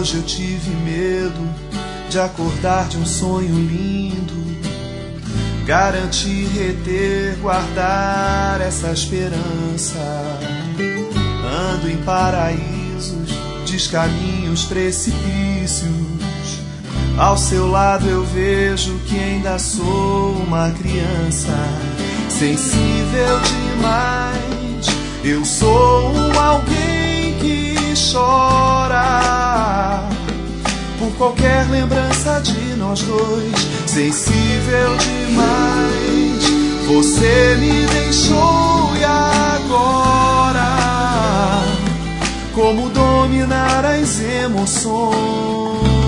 hoje eu tive medo de acordar de um sonho lindo. Garantir, reter, guardar essa esperança. Ando em paraísos, descaminhos, precipícios. Ao seu lado eu vejo que ainda sou uma criança. Sensível demais, eu sou alguém que chora por qualquer lembrança de nós dois. Sensível demais, você me deixou e agora como dominar as emoções?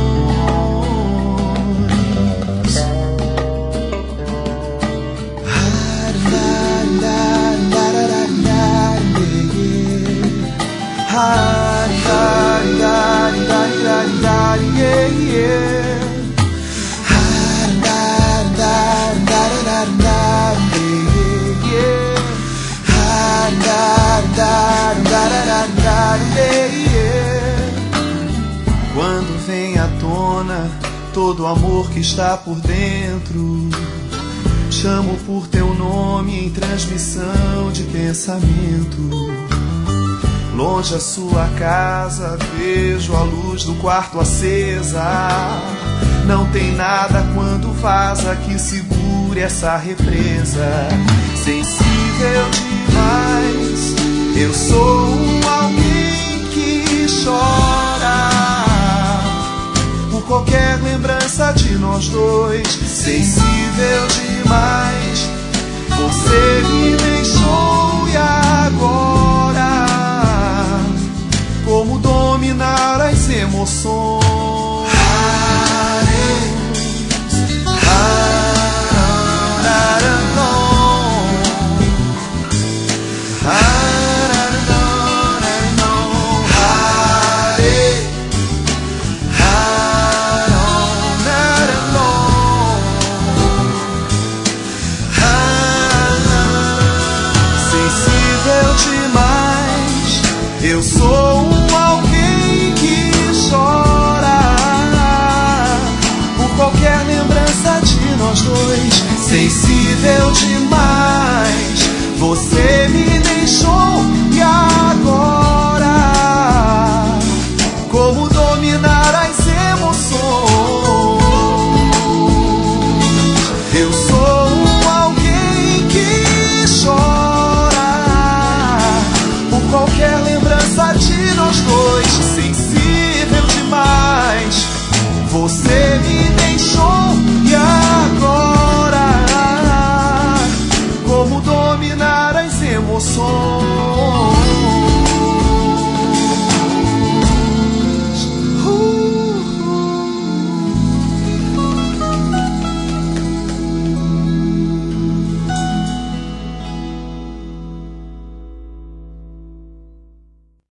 Quando vem à tona todo o amor que está por dentro, chamo por teu nome em transmissão de pensamento. Longe a sua casa, vejo a luz do quarto acesa. Não tem nada quando vaza que segure essa represa. Sensível demais, eu sou alguém que chora por qualquer lembrança de nós dois. Sensível demais, você me deixou e agora como dominar as emoções? Sensível demais, eu sou alguém que chora por qualquer lembrança de nós dois. Sensível demais,